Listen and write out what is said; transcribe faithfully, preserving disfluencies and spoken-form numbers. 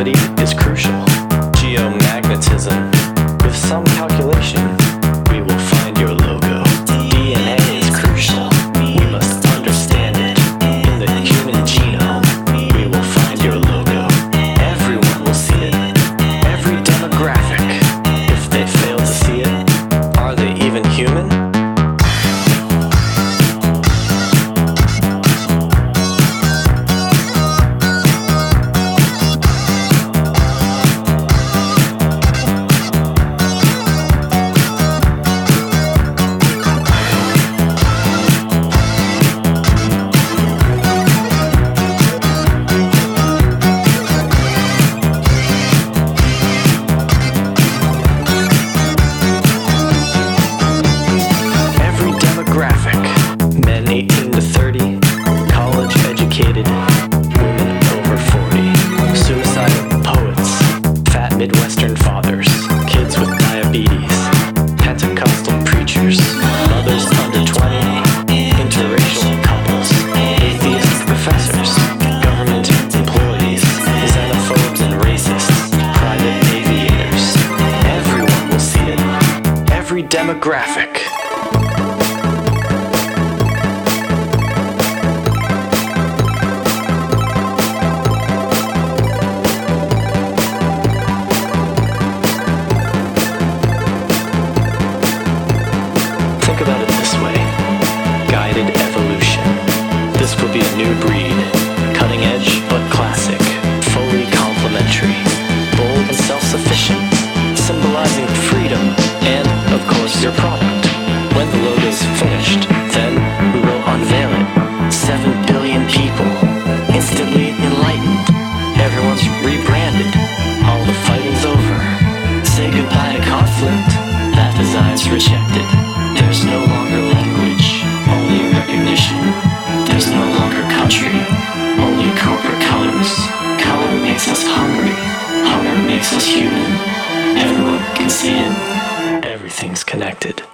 gravity is crucial. Geomagnetism. With some calculation, we will find your logo. D N A is crucial. We must understand it. In the human genome, we will find your logo. Everyone will see it. Every demographic. If they fail to see it, are they even human? eighteen to thirty, college educated, women over forty, suicidal poets, fat Midwestern fathers, kids with diabetes, Pentecostal preachers, mothers under twenty, interracial couples, atheist professors, government employees, xenophobes and racists, private aviators. Everyone will see it. Every demographic. Think about it this way. Guided evolution. This will be a new breed. Cutting edge but classic. Fully complementary. Bold and self-sufficient. Symbolizing freedom and, of course, your product. When the logo's finished, then we will unveil it. Seven billion people. Instantly enlightened. Everyone's rebranded. All the fighting's over. Say goodbye to conflict. That design's rejected. There's no longer language, only recognition. There's no longer country, only corporate colors. Color makes us hungry, hunger makes us human. Everyone can see it. Everything's connected.